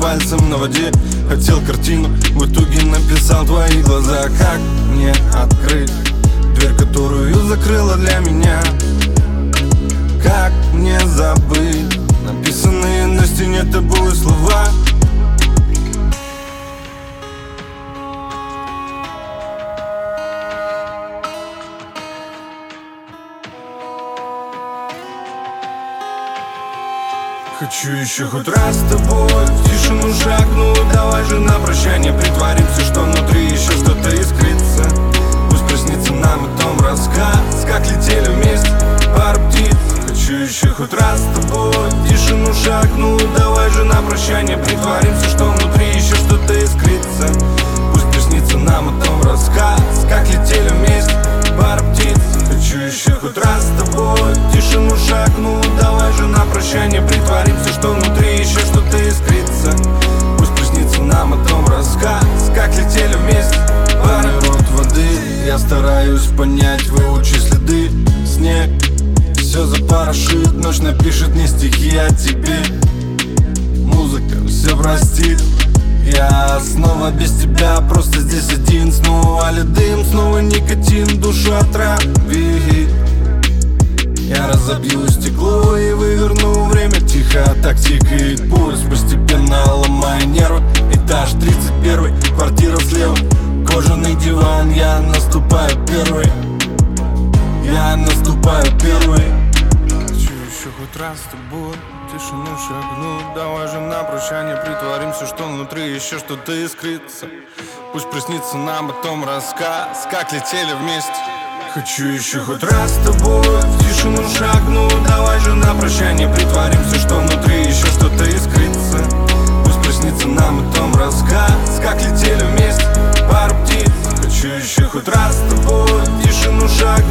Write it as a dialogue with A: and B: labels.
A: пальцем на воде. Хотел картину, в итоге написал твои глаза. Как мне открыть дверь, которую закрыла для меня? Как мне забыть написанные на стене тобой слова? Хочу еще хоть раз с тобой в тишину шагну. Давай же на прощание притворимся, что внутри еще что-то искрится. Пусть приснится нам о том рассказ, как летели вместе пару птиц. Хочу еще хоть раз с тобой в тишину шагну. Давай же на прощание притворимся, что внутри еще что-то искрится. Пусть приснится нам о том рассказ, как летели вместе пару птиц. Хочу еще хоть раз с тобой в тишину шагну. Давай же на прощание притворимся, что внутри еще что-то искрится. Пусть приснится нам о том рассказ, как летели вместе пары рот воды. Я стараюсь понять, выучи следы. Снег все запорошит, ночь напишет не стихи, а тебе. Музыка все простит. Я снова без тебя, просто здесь один. Снова дым, снова никотин, душу отравит. Я разобью стекло и выверну время. Тихо так тикает пульс, постепенно ломая нервы. Этаж 31, квартира слева, кожаный диван. Я наступаю первый, я наступаю первый. Хочу еще хоть раз с тобой в тишину шагну. Давай же на прощание притворимся, что внутри еще что-то искрится. Пусть приснится нам о том рассказ, как летели вместе. Хочу еще хоть раз с тобой в тишину шагну. Давай же на прощание притворимся, что внутри еще что-то искрится. Пусть приснится нам о том рассказ, как летели вместе пару птиц. Хочу еще хоть раз с тобой в тишину шагну.